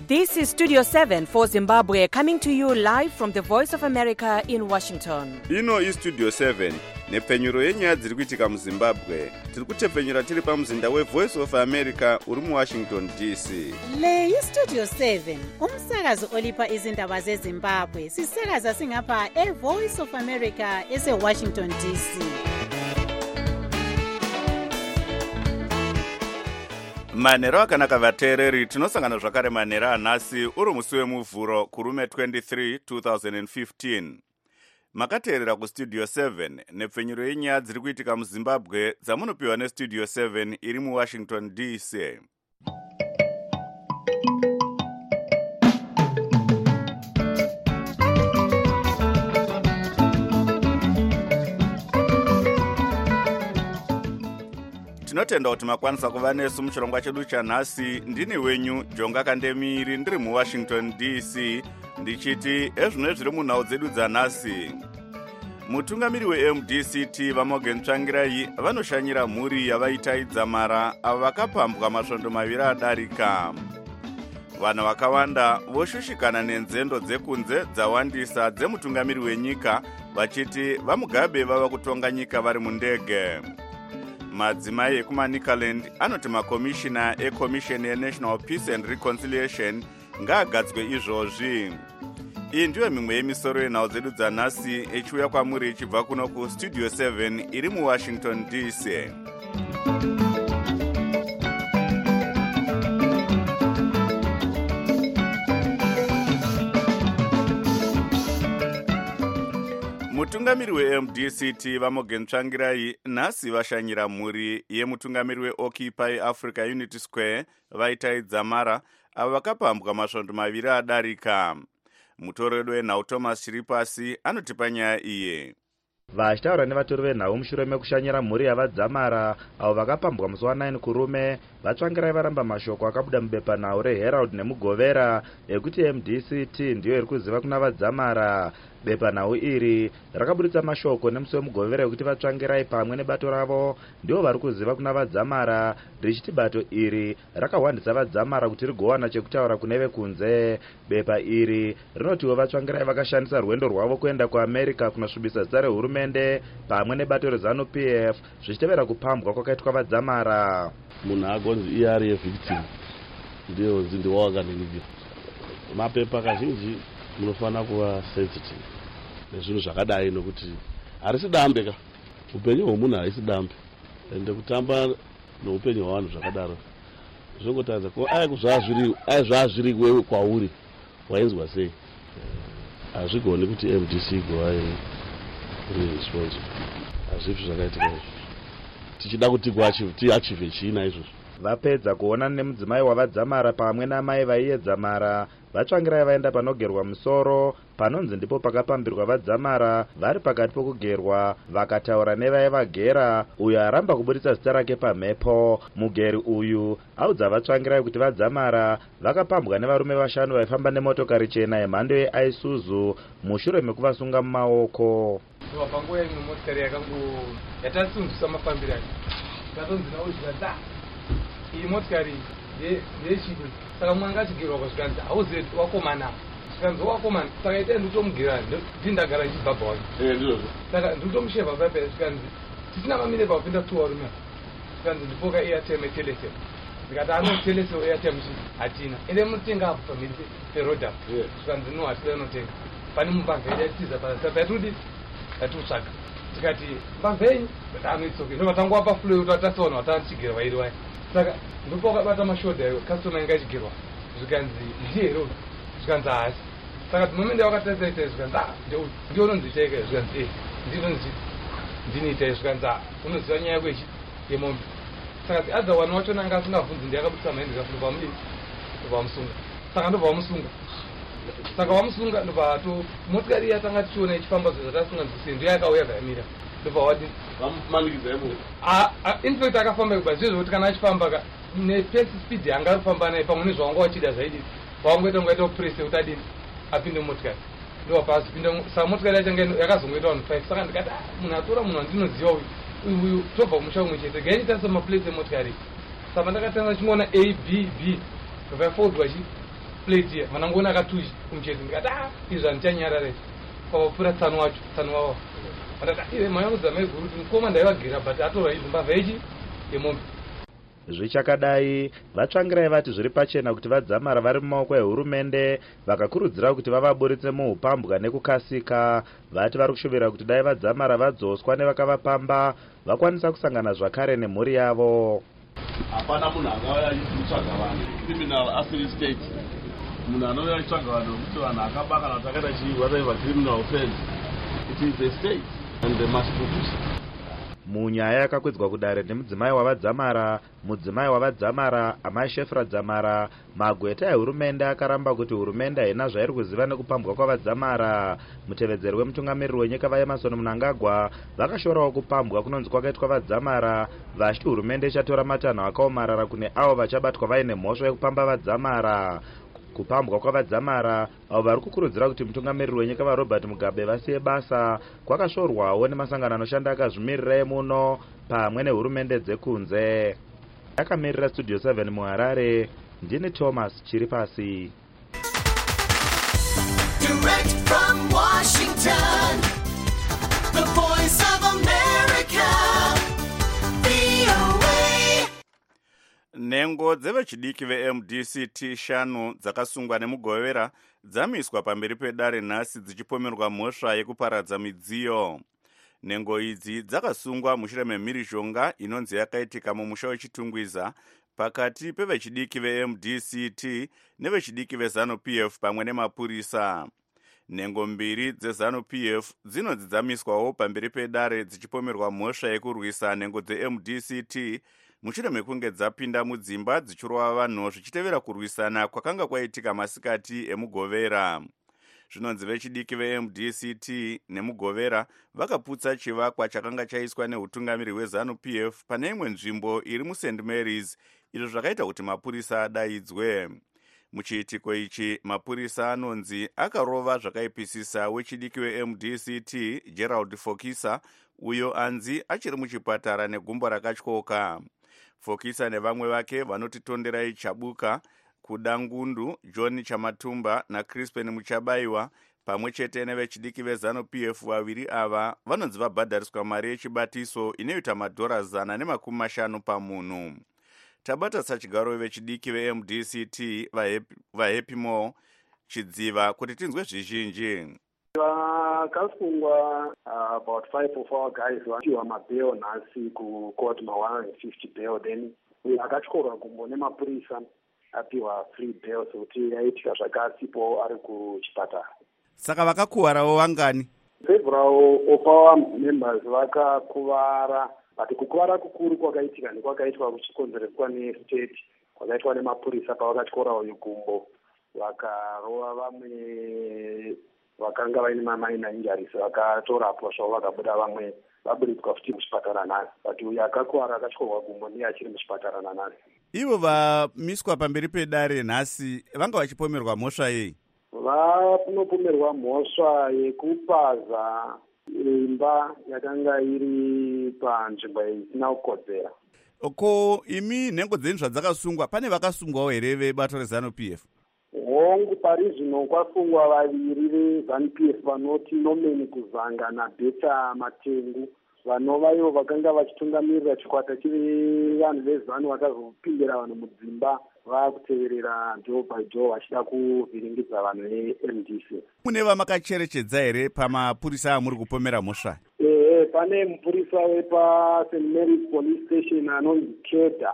This is Studio 7 for Zimbabwe, coming to you live from the Voice of America in Washington. Ino is Studio 7, nepfenyuro yenyaya dziri kuitika muZimbabwe. Tiri kutepfenyura tiri pamuzinda weVoice of America uri muWashington DC. Le iStudio 7, umsakazo olipa izindaba zeZimbabwe. Sisakaza singapha eVoice of America eseWashington DC. Manero akanaka vateereri, tinosangana zvakare manero anhasi uri musi wemuvhuro kurume 23 2015. Makateerera kuStudio 7 nepfenyuro yenyaya dziri kuitika muZimbabwe dzamunopiwa neStudio 7 iri muWashington DC. Tinotenda kuti makwanisa kuva nesu muchirongwa chedu chanhasi. Ndini wenyu Jonga Kandemiri ndiri muWashington DC ndichiti ezvino zviri munhau dzedu dzanhasi. Mutungamiri weMDCT vaMorgan Tsvangirai vanoshanyira mhuri yavaitaidza mara avo vakapambwa masvondo maviri adarika. Vanhu vakawanda voshushikana nenzendo dzekunze dzawandisa dzemutungamiri wenyika vachiti vaMugabe vava kutonga nyika vari mundege. Madzimai ekuManicaland anoti makomishina eCommission yeNational Peace and Reconciliation ngaagadzwe izvozvi. Iyi ndiyo mimwe yemisoro yenhau dzedu dzanhasi echiuya kwamuri ichibva kuno kuStudio 7 iri muWashington DC. Mutungamiri weMDCT vaMorgan Tsvangirai nhasi vashanyira mhuri yemutungamiri weOccupy Africa Unity Square vaitaidza mara avo vakapambwa masvondo maviri adarika. Mutoreri wenhau Thomas Chiripasi anotipa nyaya iye. Vachitaura nevatori venhau mushure mekushanyira mhuri yavadzamara avo vakapambwa musi wa9 kurume, vaTsvangirai varamba mashoko akabuda mubepanhau reHerald nemugovera ekuti MDCT ndiyo iri kuziva kuna vadzamara. Bepanhau iri rakaburitsa mashoko nemusi wemugovera ekuti vaTsvangirai pamwe nebato ravo ndivo vari kuziva kuna vadzamara, richiti bato iri rakahwandisa vadzamara kuti rigowana chekutaura kune vekunze. Bepa iri rinotiwo vaTsvangirai vakashandisa rwendo rwavo kuenda kuAmerica kunosvibisa zita rehurumende pamwe nebato reZANU-PF zvichitevera kupambwa kwakaitwa vadzamara. Munhu agonzi iyari yevictim ndiyo zindiwa wakaningira. Mapepa kazhinji munofana kuva sensitive nezvinhu zvakadai nokuti harisi dambe ka upenyu hwemunhu haisi dambe ende kutamba noupenyu hwavanhu zvakadaro zvongotaridza ko aizvazviri wewe kwauri wainzwa sei. Hazvigoni kuti MDC igova responsible. Hazvipi zvakaitika izvo tichida kuti tiachive chiina izvozvo. Vapedza kuonana nemudzimai wavadzamara pamwe namai vaiedzamara, vaTsvangirai vaenda panogerwa musoro panonzi ndipo pakapambirwa vadzamara vari pakati pokugerwa, vakataura nevaivagera uyo aramba kuburitsa zita rake pamhepo. Mugeri uyu audza vaTsvangirai kuti vadzamara vakapambwa nevarume vashanu vaifamba nemotokari chena yemhando yeIsuzu mushure mekuvasunga mumaoko. Panguva imwe motikari yatasundusa mafambiro ake tatonzi nawo zvikada iyi motikari yechidi saka mwanga achigerwa kwazvikanzi hauzive wakomana zvikanzi wakomana saka ita nditomugira ndindagara nchibhabha wake saka nditomusheva paipa zvikanzi tisina mamireba kupinda 2 varume zvikanzi ndipoka airtime etelesel ndikati anotelesel airtime hatina ende munotenga apo pamhiri peroda zvikanzi no hatida inotenga pane mumbavha yatiza pasaka yatudi yatiutsvaga tikati mbavha yenyu anoitsoke ndovatangwa paflow tatasaona watanichigira vairi waya saka ndipo wakabata mashodha iwo customer inga ichigerwa zvikanzi ndiyero zvikanzi hasi saka dzimomende wakatarisa ita zvikanzi ndiyo unonziita ika zvikanzi ndinonzi ndiniita zvikanzi unoziva nyaya yako yemombe saka adza wani wachona anga asingabvunzi ndiyakabudisa maindi zvikafuna pamudii ndopamusunga saka ndobva wamusunga saka wamusunga ndobva motikari yatanga tichiona ichifamba zvatasunganzisei ndiyo yakauya kayamira ndobva wadini vamumanikidza imo infact akafamba kuba zvizvo kuti kana achifamba nepace speed yanga ari kufamba naye pamwe nezvawanga wachida zvaidii wawangoita ungaita kuprese kuti adini apinde mumotikari ndobva pazipinda saka motikari yachanga yakazongoita vanhu 5 saka ndikati munhu atora munhu wandinoziva uyu tobva kumusha umwe chete gainiita semaplate emotikari saka ndakatanga chimuona ABB vaifodwa plate here manangoona akatushi kumucheto ndikati izvi handichanyarara kwavapfuura tsano wacho tsano wavo vandati ive maya kudzamai guru kuti mukoma ndaivagira but atorwa izimbabwe yechi yemombe. Zvichakadai vatsvangirai vati zviri pachena kuti vadzamara vari mumaoko ehurumende vakakurudzira kuti vavaburitse muupambwa nekukasika. Vati vari kushuvira kuti dai vadzamara vadzoswa nevakavapamba vakwanisa kusangana zvakare nemhuri yavo. Hapana munhu angauya achitsvaga vanhu criminal asili state. Munhu anouya achitsvaga vanhu vekuti vanhu akaba kana kuti akaita chii whatever criminal offense. It is the state and they must produce. Munyaya yakakwidzwa kudare nemudzimai wavadzamara, mudzimai wavadzamara, amai Shefra Dzamara, magweta ehurumende akaramba kuti hurumende haina zvairi kuziva nekupambwa kwavadzamara. Mutevedzeri wemutungamiriri wenyika vaEmmerson Mnangagwa vakashorawo kupambwa kunonzi kwakaitwa vadzamara, vachiti hurumende ichatora matanho akaomarara kune avo vachabatwa vaine mhosva yekupamba vadzamara. Kupambwa kwavadzamara avo vari kukurudzira kuti mutungamiriri wenyika vaRobert Mugabe vasiye basa kwakashorwawo nemasangano anoshanda akazvimirira emuno pamwe nehurumende dzekunze. Akamirira Studio 7 muHarare, ndini Thomas Chiripasi. Direct from Washington, the voice of America, VOA. Nhengo dzevechidiki veMDCT 5 dzakasungwa nemugovera dzamiswa pamberi pedare nhasi dzichipomerwa mhosva yekuparadza midziyo. Nhengo idzi dzakasungwa mushure memhirizhonga inonzi yakaitika mumusha weChitungwiza pakati pevechidiki veMDCT nevechidiki veZANU-PF pamwe nemapurisa. Nhengo mbiri dzeZANU-PF dzinonzi dzamiswawo pamberi pedare dzichipomerwa mhosva yekurwisa nhengo dzeMDCT mushure mekunge dzapinda mudzimba dzichirova vanhu zvichitevera kurwisana kwakanga kwaitika masikati emugovera. Zvinonzi vechidiki veMDCT nemugovera vakaputsa chivakwa chakanga chaiswa neutungamiri hweZANU-PF pane imwe nzvimbo iri muSt Mary's, izvo zvakaita kuti mapurisa adaidzwe. Muchiitiko ichi mapurisa anonzi akarova zvakaipisisa wechidiki weMDCT Gerald Fokisa, uyo anzi achiri muchipatara negumbo rakatyoka. Fokisa nevamwe vake vanoti Tonderai Chabuka, Kudangundu, John Chamatumba naCrispen Muchabaiwa pamwe chete nevechidiki veZANU-PF vaviri ava vanonzi vabhadhariswa mari yechibatiso inoita $150 pamunhu. Tabata sachigaro vechidiki veMDCT vaHappy More Chidziva kuti tinzwe zvizhinji. Vakasungwa about 5 of our guys vapiwa mabail nhasi kucourt ma-150 bail, then akatyorwa gumbo nemapurisa apiwa free bail sokuti yaitika zvakasipo ari kuchipatara. Saka vakakuwarawo vangani? Several of our members vakakuvara, but kukuvara kukuru kwakaitika nekwakaitwa kuchikonzereswa nestate kwakaitwa nemapurisa pavakatyorawo igumbo vakarova vamwe vakanga vaine maminor injuries vakatorapwa zvavo vakabuda vamwe vaburitswa futi muchipatara nhasi, but uyo akakuwara akatyorwa gumbo ndiye achiri muchipatara nanhasi. Ivo vamiswa pamberi pedare nhasi vanga vachipomerwa mhosva yei? Vanopomerwa mhosva yekupaza imba yakanga iri panzvimbo isina kukodzera. Ko imi nhengo dzenyu zvadzakasungwa pane vakasungwawo here vebato reZANU-PF? Hongu pari zvino kwasungwa vaviri veZANU-PF vanoti Norman Kuzanga naBeta Matengu, vanova ivo vakanga vachitungamirira chikwata chiri vanhu veZANU vakazopindira vanhu mudzimba vakuteverera door by door vachida kuvhiringidza vanhu veMDC. Mune vamakacherechedza here pamapurisa amuri kupomera mhosva? Pane mupurisa wepaSt Mary's Police Station anonzi Keda,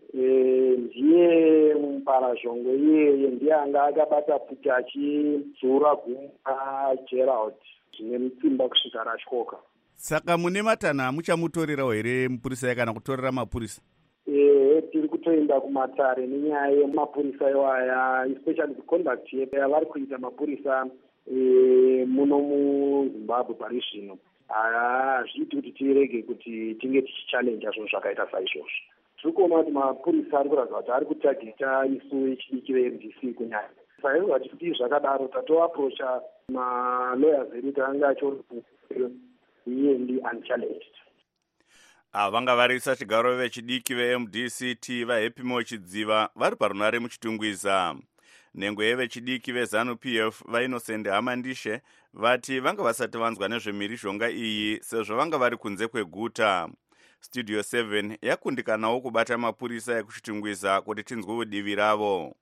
ndiye muparazhongo iyeye ndiye anga akabata futi achizura gumba Gerald zvine mutsimba kusvika ratyoka. Saka mune matanho amuchamutorerawo here mupurisa kana kutorera mapurisa? Tiri kutoenda kumatare nenyaya yemapurisa iwaya, especially the conduct yavari kuita mapurisa muno muZimbabwe pari zvino. Hazviiti kuti tirege kuti tinge tichichallenja zvinhu zvakaita saizvozvo. Tiri kuona kuti mapurisa ari kuratidza kuti ari kutageta isu vechidiki veMDC kunyanya. Saizvo vachiti zvakadaro tatoaprocha malawyers edu taanga achori iye ndi unchallenged. Vanga varisa chigaro vechidiki veMDCT vaHappy More Chidziva vari parunare muChitungwiza. nhengo yevechidiki veZANU-PF vaInnocent Hamandishe vati vanga vasati vanzwa nezvemhirizhonga iyi sezvo vanga vari kunze kweguta. Studio 7 yakundikanawo kubata mapurisa ekuchitingwiza kuti tinzwe udivi ravo.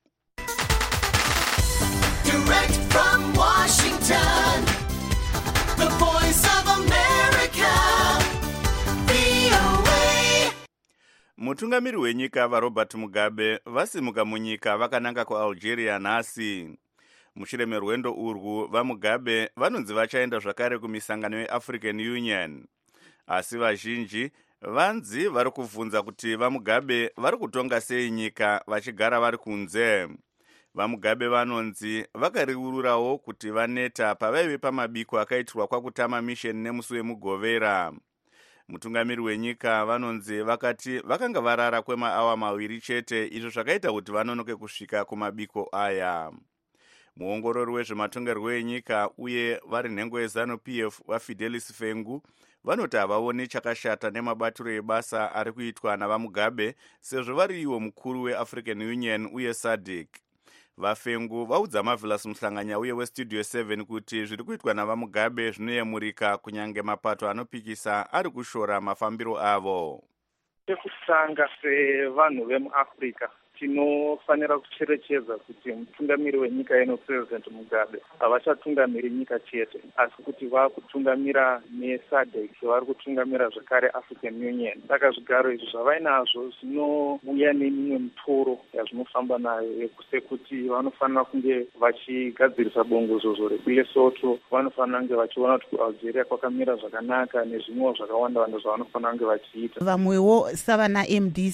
Direct from Washington, the voice of America, VOA. Mutungamiri wenyika vaRobert Mugabe vasimuka munyika vakananga kuAlgeria nhasi. Mushure merwendo urwu vaMugabe vanonzi vachaenda zvakare kumisangano yeAfrican Union. Asi vazhinji vanzi vari kubvunza kuti vaMugabe vari kutonga sei nyika vachigara vari kunze. VaMugabe vanonzi vakariururawo kuti vaneta pavaive pamabiko akaitirwa kwakutama mission nemusi wemugovera. Mutungamiri wenyika vanonzi vakati vakanga varara kwemaawa 2 chete, izvo zvakaita kuti vanonoke kusvika kumabiko aya. Muongorori wezvematongerwo enyika uye vari nhengo yeZANU-PF vaFidelis Fengu vanoti havaoni chakashata nemabatiro ebasa ari kuitwa navaMugabe sezvo vari iwo mukuru weAfrican Union uye SADC. VaFengu vaudza Marvelous Muhlanganya uye weStudio 7 kuti zviri kuitwa navaMugabe zvinoyemurika kunyange mapato anopikisa ari kushora mafambiro avo. Chekutanga sevanhu vemuAfrica tinofanira kucherechedza kuti mutungamiri wenyika ino President Mugabe havachatungamiri nyika chete, asi kuti vakutungamira neSADC, vari kutungamira zvakare African Union. Saka zvigaro izvi zvavainazvo zvinouya nemimwe mitoro yazvinofamba nayo sekuti vanofanira kunge vachigadzirisa bongozozo rekuLesotho, vanofanira kunge vachiona kuti kuAlgeria kwakamira zvakanaka nezvimwewo zvakawanda zvavanofanira kunge vachiita. Vamwewo savana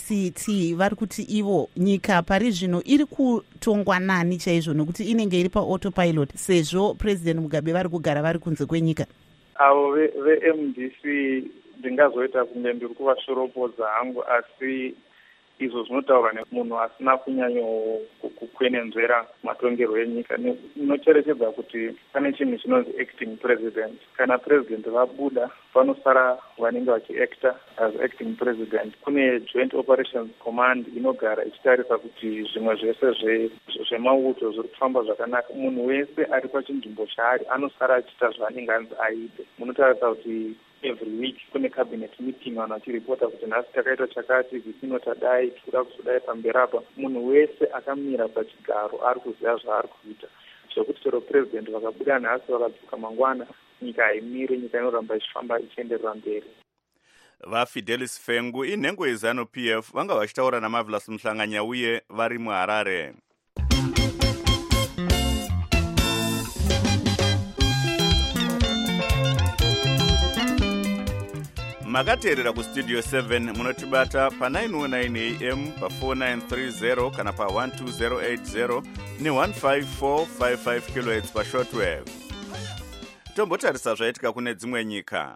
MDCT vari kuti ivo nyika pari zvino iri kutongwa nani chaizvo nokuti inenge iri paAutopilot sezvo President Mugabe vari kugara vari kunze kwenyika. Avo veMDC ndingazoita kunge ndiri kuvashoropodza hangu, asi izvo zvinotaurwa nemunhu asina kunyanyo kukwenenzvera matongerwo enyika. Inocherechedza kuti pane chinhu chinonzi acting president. Kana president vabuda panosara vanenge vachiacta as acting president. Kune joint operations command inogara ichitarisa kuti zvimwe zvese zvemauto zviri kufamba zvakanaka. Munhu wese ari pachinzvimbo chaari anosara achiita zvaanenge anzi aite. Munotarisa kuti every week kune cabinet meeting vanhu vachiripota kuti nhasi takaita chakati, zvino tadai, tikuda kuzodai pamberi apa. Munhu wese akamira pachigaro ari kuziva zvaari kuita, zvekuti chero president vakabuda nhasi vakadzoka mangwana nyika haimiri, nyika inoramba ichifamba ichienderera mberi. VaFidelis Fengu inhengo yeZANU-PF vanga vachitaura naMarvelous Muhlanganya uye vari muHarare. Makateerera kuStudio 7 munotibata pa909 AM, pa4930 kana pa12080 ne15455 kHz pashortwave. Tombotarisa zvaitika kune dzimwe nyika.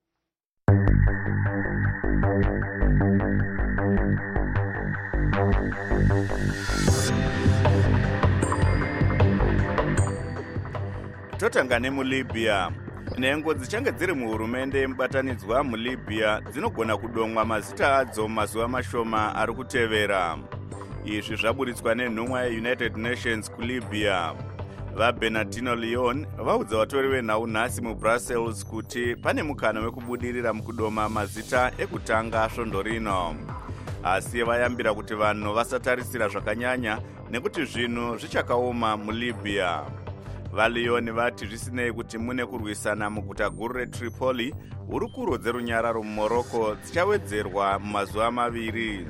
Totanga nemuLibya. Nhengo dzichange dziri muhurumende yemubatanidzwa muLibya dzinogona kudomwa mazita adzo mazuva mashoma ari kutevera. Izvi zvaburitswa nenhumwa yeUnited Nations kuLibya. VaBernardino Leon vaudza vatori venhau nhasi muBrussels kuti pane mukana wekubudirira mukudoma mazita ekutanga svondo rino. Asi vayambira kuti vanhu vasatarisira zvakanyanya nekuti zvinhu zvichakaoma muLibya. VaLeon vati zvisinei kuti mune kurwisana muguta guru reTripoli, hurukuro dzerunyararo muMorocco dzichawedzerwa mumazuva 2.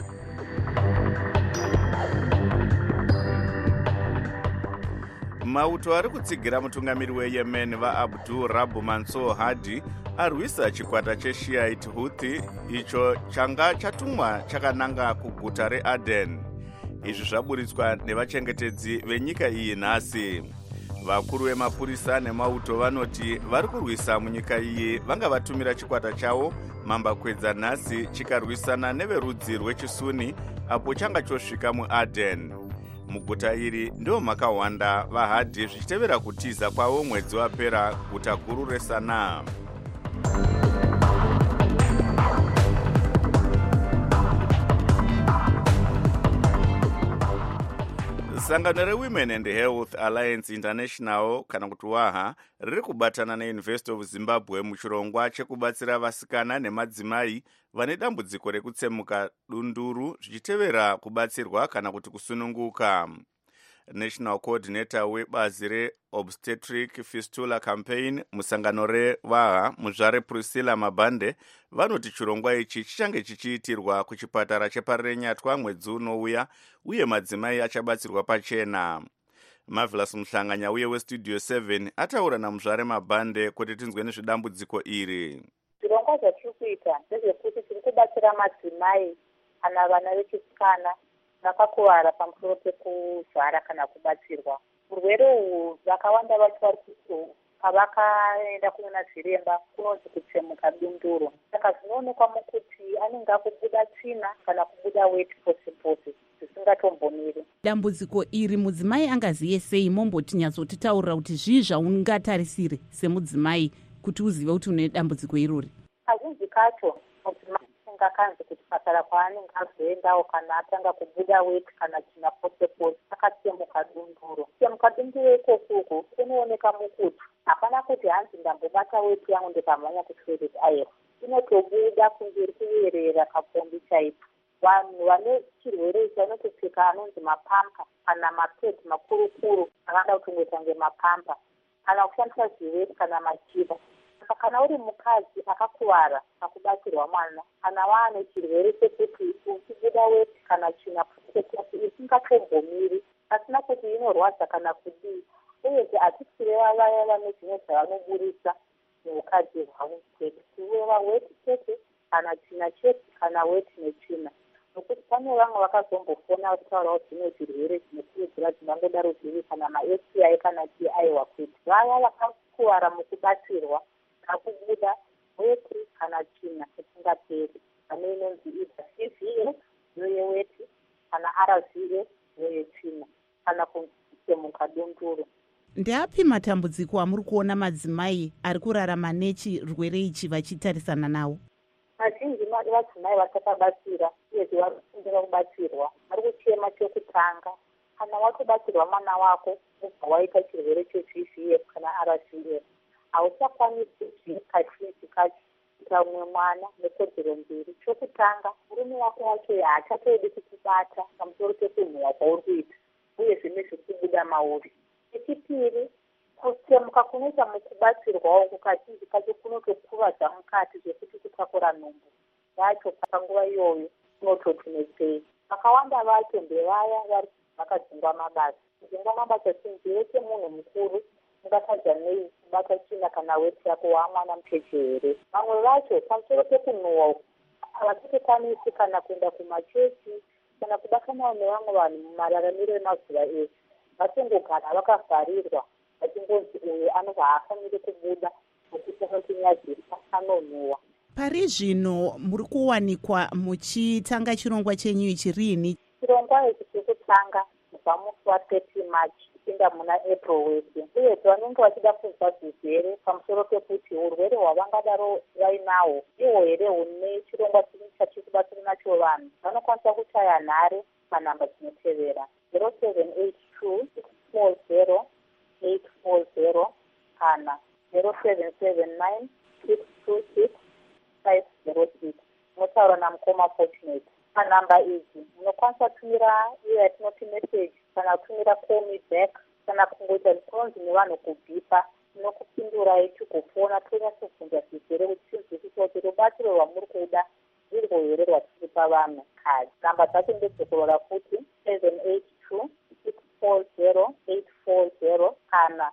Mauto ari kutsigira mutungamiri weYemen vaAbdul Rabu Mansour Hadi arwisa chikwata cheShiite Houthi icho changa chatumwa chakananga kuguta reAden. Izvi zvaburitswa nevachengetedzi venyika iyi nhasi. Vakuru vemapurisa nemauto vanoti vari kurwisa munyika iyi vanga vatumira chikwata chavo mambakwedza nhasi chikarwisana neverudzi rwechisuni apo changa chosvika muAden. Muguta iri ndio makawanda vaHadi zvichitevera kutiza kwavo mwedzi wapera guta guru reSanaa. sangano rewomen and health alliance international kana kuti waha riri kubatana neuniversity of zimbabwe muchirongwa chekubatsira vasikana nemadzimai vane dambudziko rekutsemuka dunduru zvichitevera kubatsirwa kana kuti kusununguka. National coordinator webazi reobstetric fistula campaign musangano revaha muzvare Priscilla Mabande vanoti chirongwa ichi chichange chichiitirwa kuchipatara cheparenyatwa mwedzi unouya uye madzimai achabatsirwa pachena. Marvelous Muhlanganya uye westudio 7 ataura namuzvare Mabande kuti tinzwe nezvedambudziko iri. Zvirongwa zvatiri kuita ndezvekuti tiri kubatsira madzimai kana vana vechisikana vakakuvara pamusoro pekuzvara kana kubatsirwa. Urwere uhwu vakawanda vacho vari pavakaenda kunoona zviremba kunonzi kutsemuka dunduru. Saka zvinoonekwa mukuti anenge akubuda tsvina kana kubuda weti pose zvisingatombomiri. Dambudziko iri mudzimai angaziye sei momboti nyatsotitaurira kuti zvii zvaungatarisire semudzimai kuti uzive kuti une dambudziko irori? Kazhinji kacho mudzimai kanzi kuchipatara kwaanenge azoendawo kana atanga kubuda weti kana tsvina pose akatsemuka dunduru. Kutsemuka dunduru ikoko kunooneka mukuti hapana kuti hanzi ndambobata weti yangu ndikamhanya kutoireti aiwa, inotobuda kunge iri kuyerera kapombi chaipo. Vanhu vane chirwere ichi vanotopfeka anonzi mapampa kana mapedi makurukuru akada kutongoita kunge mapampa kana kushandisa zviweti kana machiva. Kana uri mukadzi akakuvara pakubatsirwa mwana kana waane chirwere chekuti uchibuda weti kana tsvina isingatombomiri pasina kuti inorwadza kana kudii, uyezve hatisireva vaya vane zvimwe zvavanoburisa muukadzi hwavo chete, kureva weti chete kana tsvina chete kana weti netsvina. Nokuti pane vamwe vakazombofona vachitaura kuti zvine zvirwere zvinokurudzira zvingangodaro zviri kana maSTI kana TI kuti vaya vakakuvara mukubatsirwa akubuda weti kana tsvina isingaperi pane inonzi CVA yoyeweti kana RVA yoyetsvina kana kutsemuka dunduru. Ndeapi matambudziko amuri kuona madzimai ari kurarama nechirwere ichi vachitarisana nawo? Mazhinji madzimai vasakabatsira uyezve vari kufundira kubatsirwa vari kuchema chekutanga kana watobatsirwa mwana wako ubva waita chirwere cheVVF kana RVF hauchakwanisi kazhinji kacho kuita umwe mwana nekodzero mbiri. Chokutanga, murume wako wacho haachatodi kukubata pamusoro pekunhuhwa kwauri kuita uyezve nezvekubuda mauri. Chechipiri, kutsemuka kunoita mukubatsirwa uku kazhinji kacho kunotokuvadza mukati zvekuti kutakura nhumbu yacho panguva iyoyo kunototunetsei. Vakawanda vacho ndevaya vari vakadzingwa mabasa. Kudzingwa mabasa chinji wese munhu mukuru ungatadza nei kubata tsvina kana weti yako wamwana mucheche here. Vamwe vacho pamusoro pekunhuhwa uku havatotokwanisi kana kuenda kumachechi kana kubatanawo nevamwe vanhu mumararamiro emazuva ese. Vatongogara vakavharirwa vachingonzi uyu anobva haafaniri kubuda nokuti anotinyadzisa anonhuhwa. Pari zvino muri kuwanikwa muchitanga chirongwa chenyu ichi riini? Chirongwa ichi chekutanga kubva musi wa30 Machi kupinda muna April wese, uyezve vanenge vachida kunzwa zvizere pamusoro pekuti urwere hwavangadaro vainahwo ihwo here hune chirongwa chachiri kubatsira nacho vanhu, vanokwanisa kuchaya nhare panhamba dzinotevera 0782400840 kana 0779626506. Munotaura namukoma Fortunate. Panhamba idzi munokwanisa kutumira iyo yatinoti message kana kutumira call me back kana kungoita zvinonzi nevanhu kubhipa inokupindurai chigofona tonyatsobvunza zvizere kuti tinzwisisa kuti rubatsiro rwamuri kuda rwirwo here rwatiri pavanhu kare. Namba dzacho ndedzokurora futi 782400840 kana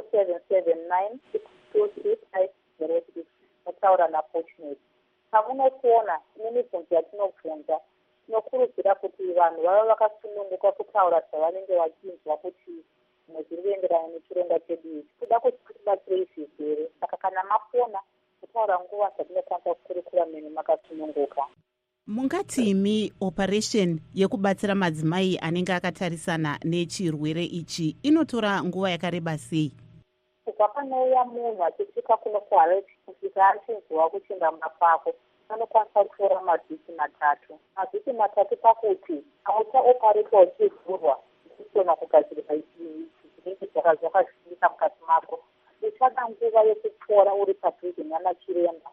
0779626506. Munotaura naFortunate. Pamunokuona ine mibvunzo yatinobvunza, tinokurudzira kuti vanhu vava vakasununguka kutaura zvavanenge vachinzwa kuti zviri kuenderana nechirongwa chedu ichi. Kuda kuti tibatsirei zvizere, saka kana mafona kutaura nguva dzatinokwanisa kukurukura mene makasununguka. Mungati imi operation yekubatsira madzimai anenge akatarisana nechirwere ichi inotora nguva yakareba sei? Kubva panouya munhu achisvika kunokuhara kusvika achinzwa kuchinga mapako anokwanisa kutora mavhiki 3 pakuti hauchaoparetwa uchivhurwa kukona kugadzirirwa zvinenge zvakazviita mukati mako. Uchada nguva yekupora uri padhuze nana chiremba.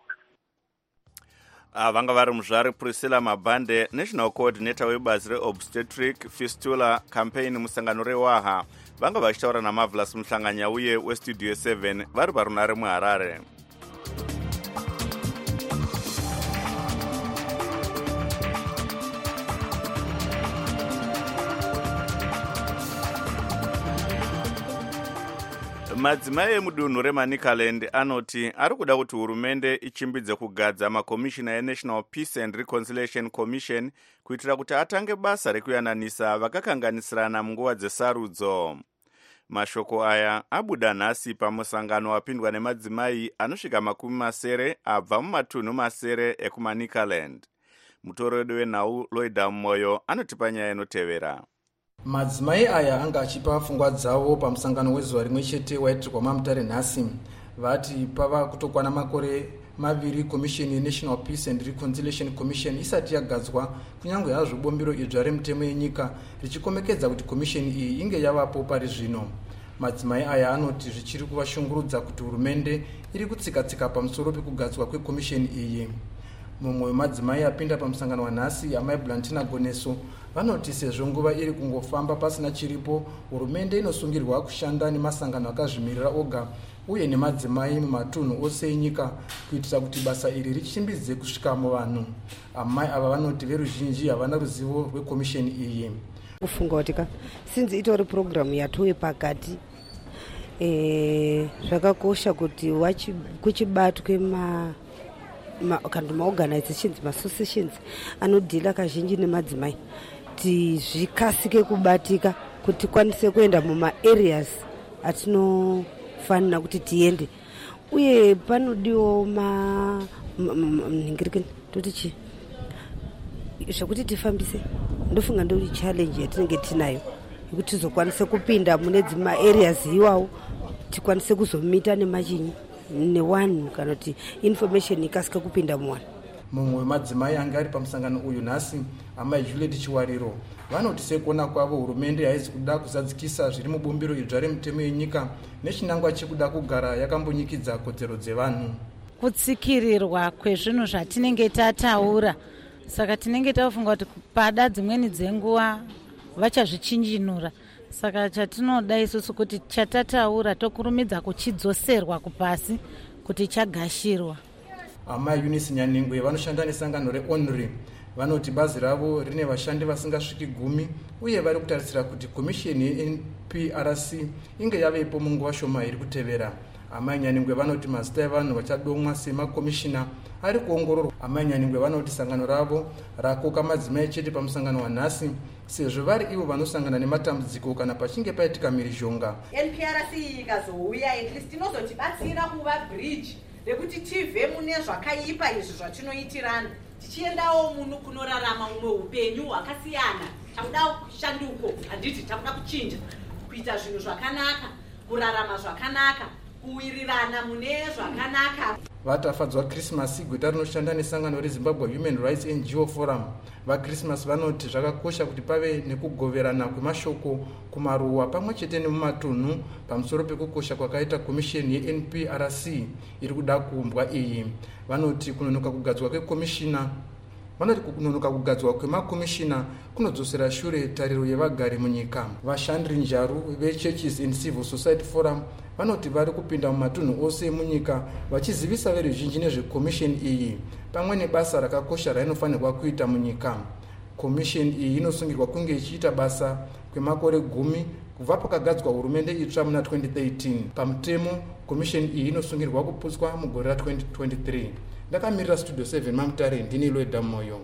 Vanga vari muzvari Priscilla Mabande, National Coordinator webazi reObstetric Fistula Campaign musangano reWAHA, vanga vachitaura naMarvelous Muhlanganya uye weStudio 7 vari parunare muHarare. Madzimai emudunhu reManicaland anoti ari kuda kuti hurumende ichimbidze kugadza makomishina eNational Peace and Reconciliation Commission kuitira kuti atange basa rekuyananisa vakakanganisirana munguva dzesarudzo. Mashoko aya abuda nhasi pamusangano wapindwa nemadzimai anosvika 70 abva mumatunhu masere ekuManicaland. Mutoro wedu wenhau Loida Moyo anotipa nyaya inotevera. Madzimai aya anga achipa pfungwa dzavo pamusangano wezuva rimwe chete waitirwa maMutare nhasi. Vati pava kutokwana makore maviri komishini yeNational Peace and Reconciliation Commission isati yagadzwa, kunyange hazvo bombiro idzva remutemo yenyika richikomekedza kuti komishini iyi inge yavapo pari zvino. Madzimai aya anoti zvichiri kuvashungurudza kuti hurumende iri kutsika-tsika pamusoro pekugadzwa kwekomishini iyi. Mumwe wemadzimai apinda pamusangano wanhasi, amai Blantina Goneso, vanoti sezvo nguva iri kungofamba pasina chiripo, hurumende inosungirwa kushanda nemasangano akazvimirira oga uye nemadzimai mumatunhu ose enyika kuitira kuti basa iri richimbidze kusvika muvanhu. Amai ava vanoti veruzhinji havana ruzivo rwekomisheni iyi. Kufunga kuti since itori program yatove pakati, zvakakosha kuti kuchibatwe maorganizations, maassociations anodhila kazhinji nemadzimai zvikasike kubatika kuti tikwanise kuenda mumaareas atinofanira kuti tiende. Uye panodiwo toti zvakuti tifambise, ndofunga ndori challenge yatinenge tinayo yekuti tizokwanise kupinda mune dzimwe areas iwawo, tikwanise kuzomita nemachinyi newanhu kana kuti information ikasika kupinda muwanhu. Mumwe wemadzimai anga ari pamusangano uyu nhasi, amai Juliet Chiwariro, vanoti sekuona kwavo hurumende haizi kuda kuzadzikisa zviri mubumbiro idzva remutemo yenyika nechinangwa chekuda kugara yakambonyikidza kodzero dzevanhu. Kutsikirirwa kwezvinhu zvatinenge tataura, saka tinenge tafunga kuti pada dzimweni dzenguva vachazvichinjinura. Saka chatinoda isusu kuti chatataura tokurumidza kuchidzoserwa kupasi kuti chagashirwa. Amai Eunice Nyaningwe vanoshanda nesangano reONRI vanoti bazi ravo rine vashandi vasingasviki 10 uye vari kutarisira kuti komishini yeNPRC inge yavepo munguva shoma iri kutevera. Amai Nyaningwe vanoti mazita evanhu vachadomwa semakomishina ari kuongororwa. Amai Nyaningwe vanoti sangano ravo rakoka madzimai chete pamusangano wanhasi sezvo vari ivo vanosangana nematambudziko kana pachinge paitika mhirizhonga. NPRC ikazouya at least inozotibatsira kuva bridge rekuti tibve mune zvakaipa izvi zvatinoitirana tichiendawo muno kunorarama umwe upenyu hwakasiyana. Takuda shanduko, handiti takuda kuchinja, kuita zvinhu zvakanaka, kurarama zvakanaka, kuwirirana mune zvakanaka. Vatafadzwa Christmas gweta rinoshanda nesangano reZimbabwe Human Rights NGO Forum. VaChristmas vanoti zvakakosha kuti pave nekugoverana kwemashoko kumaruwa pamwe chete nemumatunhu pamusoro pekukosha kwakaita komisheni yeNPRC iri kuda kuumbwa iyi. Vanoti kunonoka kugadzwa kwekomishina vanoti kunonoka kugadzwa kwemakomishina kunodzosera shure tariro yevagari munyika. Vashandiri njaru veChurches and Civil Society Forum vanoti vari kupinda mumatunhu ose munyika vachizivisa veruzhinji nezvekomisheni iyi pamwe nebasa rakakosha rainofanirwa kuita munyika. Komisheni iyi inosungirwa kunge ichiita basa kwemakore 10 kubva pakagadzwa hurumende itsva muna 2013. Pamutemo komisheni iyi inosungirwa kuputswa mugore ra2023. Ndakamirira Studio 7 maMutare, ndini Loida Moyo.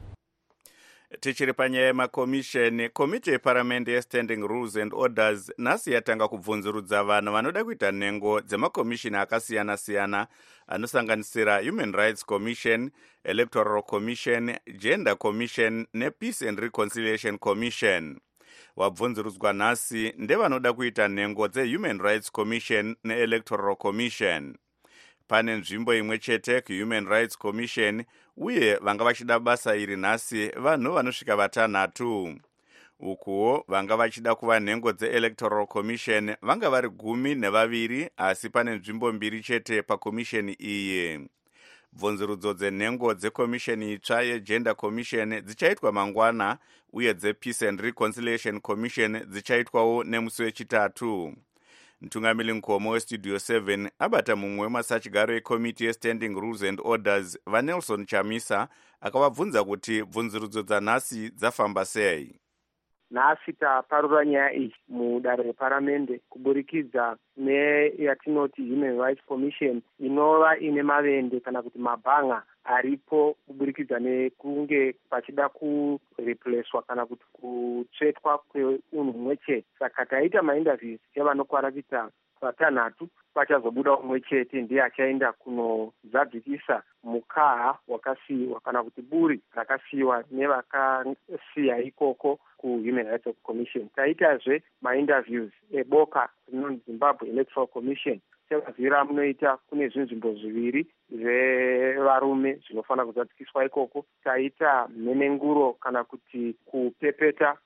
Tichiri panyaya yemakomisheni, komiti yeparamende yeStanding Rules and Orders nhasi yatanga kubvunzurudza vanhu vanoda kuita nhengo dzemakomishini akasiyana-siyana anosanganisira Human Rights Commission, Electoral Commission, Gender Commission nePeace and Reconciliation Commission. Wabvunzurudzwa nhasi ndevanoda kuita nhengo dzeHuman Rights Commission neElectoral Commission. Pane nzvimbo imwe chete kuHuman Rights Commission uye vanga vachida basa iri nhasi vanhu vanosvika 5. ukuwo vanga vachida kuva nhengo dzeelectoral commission vanga vari 12 asi pane nzvimbo 2 chete pakomisheni iyi. Bvunzurudzo dzenhengo dzekomisheni itsva yegender commission dzichaitwa mangwana uye dzepeace and reconciliation commission dzichaitwawo nemusi wechitatu. Mtungamiri Nkomo westudio 7 abata mumwe wemasachigaro ekomiti yestanding rules and orders vaNelson Chamisa akavabvunza kuti bvunzurudzo dzanhasi dzafamba sei. Nhasi taparura nyaya iyi mudare reparamende kuburikidza neyatinoti Human Rights Commission inova ine mavende kana kuti mabhanga aripo kuburikidza nekunge pachida kureplacwa kana kuti kutsvetwa kweunhu humwe chete. Saka taita mainterviews yavanokwara kuita vatanhatu, pachazobuda umwe chete ndiye achaenda kunozadzikisa mukaha wakasiyiwa kana kuti buri rakasiyiwa nevakasiya ikoko kuHuman Rights Commission. Taitazve mainterviews eboka rinonzi Zimbabwe Electoral Commission. Sevazira munoita kune zvinzvimbo 2 zvevarume zvinofana kuzadzikiswa ikoko. Taita mhenenguro kana kuti kupepeta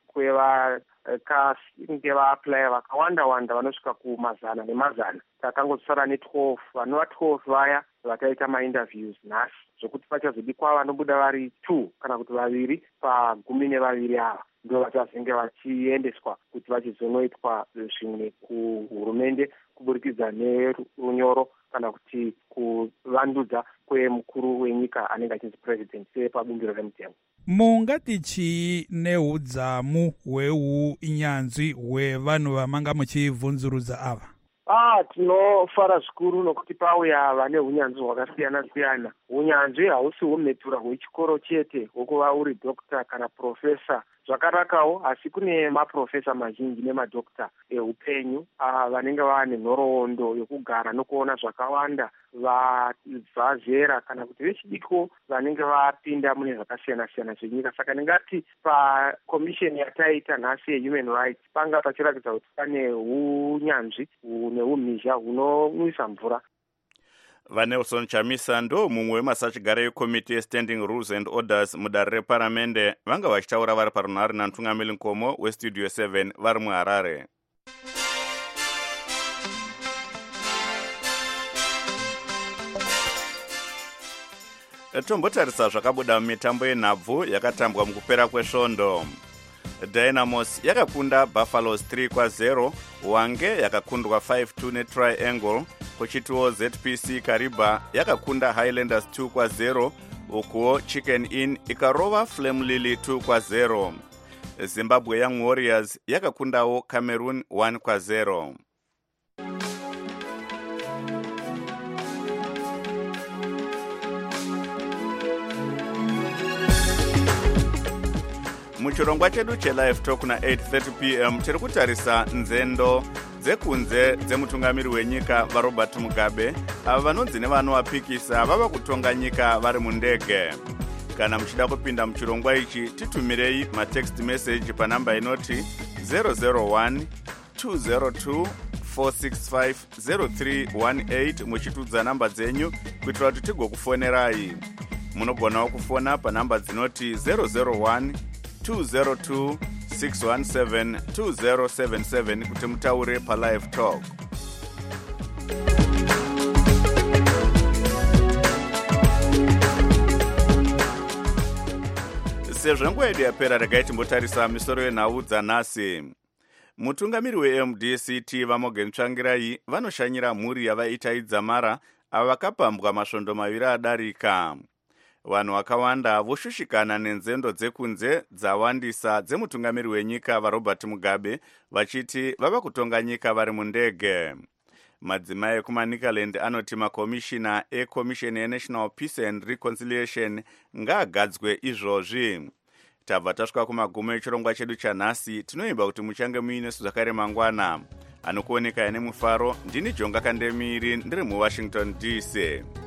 kwevakanga vaaplaya vakawanda vanosvika kumazana nemazana. Takangosara ne12 vanova 12 vaya vataita mainterviews nhasi zvokuti pachazodikwa vanobuda vari 2 kana kuti 2 pa12 ava ndo vachazenge vachiendeswa kuti vachizonoitwa zvimwe kuhurumende kuburikidza nerunyoro kana kuti kuvandudza kwemukuru wenyika anenge achinzi president sepabumbiro remutengo. Mungati chii neudzamu hweunyanzvi hwevanhu vamanga muchibvunzurudza ava? Tinofara zvikuru nokuti pauya vane unyanzvi hwakasiyana-siyana. Unyanzvi hausi hwomhepura hwechikoro chete hwokuva uri dhokita kana profesa. Zvakanakawo asi kune maprofesa mazhinji nemadhokita eupenyu vanenge vane nhoroondo yokugara nokuona zvakawanda, vabva zera kana kuti vechidiko vanenge vapinda mune zvakasiyana-siyana zvenyika. Saka ndingati pakomisheni yataita nhasi yehuman rights panga pachiratidza kuti pane unyanzvi neumhizha hunonwisa mvura. VaNelson Chamisa ndo mumwe wemasachigaro ekomiti yestanding rules and orders mudare reparamende vanga vachitaura vari parunhare naMtungamiri Nkomo westudio 7 vari muHarare. Tombotarisa zvakabuda mumitambo yenhabvu yakatambwa mukupera kwesvondo. Dynamos yakakunda Buffaloes 3-0, Wange yakakundwa 5-2 neTriangle, kochitiwo ZPC Kariba yakakunda Highlanders 2-0, ukuwo Chicken Inn ikarova Flame Lily 2-0. Zimbabwe Young Warriors yakakundawo Cameroon 1-0. Muchirongwa chedu chelive talk na 8:30 p.m. tiri kutarisa nzendo dzekunze dzemutungamiri wenyika vaRobert Mugabe ava vanonzi nevanovapikisa vava kutonga nyika vari mundege. Kana muchida kupinda muchirongwa ichi titumirei matext message panamba inoti 001 202 465 0318 muchitudza namba dzenyu kuitira kuti tigokufonerai. Munogonawo kufona panamba dzinoti 001 202 617 2077 kuti mutaure palive talk. Sezvo nguva yedu yapera regai timbotarisa misoro yenhau dzanhasi. Mutungamiri weMDCT vaMorgan Tsvangirai vanoshanyira mhuri yavaita idzamara ava vakapambwa masvondo 2 adarika. Vanhu vakawanda voshushikana nenzendo dzekunze dzawandisa dzemutungamiri wenyika vaRobert Mugabe vachiti vava kutonga nyika vari mundege. Madzimai ekumaNicaland anoti makomishina ekomisheni yeNational Peace and Reconciliation ngaagadzwe izvozvi. Tabva tasvika kumagumo echirongwa chedu chanhasi, tinoimba kuti muchange muinesu zvakare mangwana. Anokuoneka ine mufaro, ndini Jonga Kandemiri ndiri muWashington DC.